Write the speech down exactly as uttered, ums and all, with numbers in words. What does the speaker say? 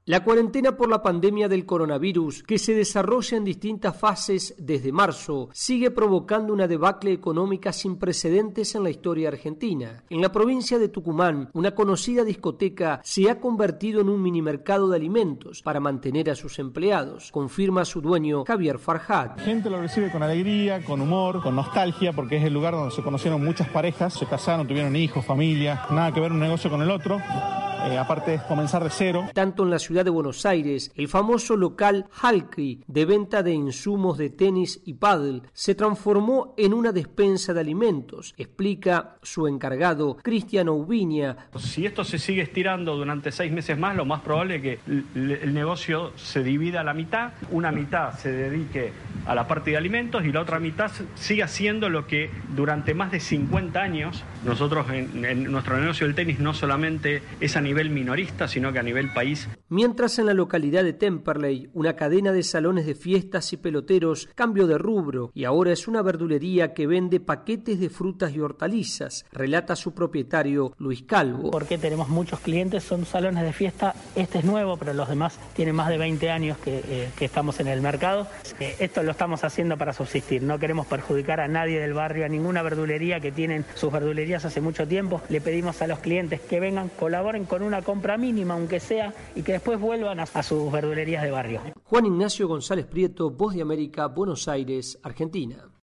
La cuarentena por la pandemia del coronavirus, que se desarrolla en distintas fases desde marzo, sigue provocando una debacle económica sin precedentes en la historia argentina. En la provincia de Tucumán, una conocida discoteca se ha convertido en un minimercado de alimentos para mantener a sus empleados, confirma su dueño Javier Farhat. La gente lo recibe con alegría, con humor, con nostalgia, porque es el lugar donde se conocieron muchas parejas, se casaron, tuvieron hijos, familia, nada que ver un negocio con el otro. Eh, aparte es comenzar de cero. Tanto en la ciudad de Buenos Aires, el famoso local Halki, de venta de insumos de tenis y pádel, se transformó en una despensa de alimentos, explica su encargado Cristian Oubiña. Si esto se sigue estirando durante seis meses más, lo más probable es que el negocio se divida a la mitad, una mitad se dedique a la parte de alimentos y la otra mitad siga siendo lo que durante más de cincuenta años nosotros en, en nuestro negocio del tenis no solamente es a nivel minorista, sino que a nivel país. Mientras en la localidad de Temperley, una cadena de salones de fiestas y peloteros cambió de rubro y ahora es una verdulería que vende paquetes de frutas y hortalizas, relata su propietario Luis Calvo. Porque tenemos muchos clientes, son salones de fiesta, este es nuevo, pero los demás tienen más de veinte años que, eh, que estamos en el mercado. Eh, esto lo estamos haciendo para subsistir, no queremos perjudicar a nadie del barrio, a ninguna verdulería que tienen sus verdulerías hace mucho tiempo. Le pedimos a los clientes que vengan, colaboren con una compra mínima, aunque sea, y que después vuelvan a, a sus verdulerías de barrio. Juan Ignacio González Prieto, Voz de América, Buenos Aires, Argentina.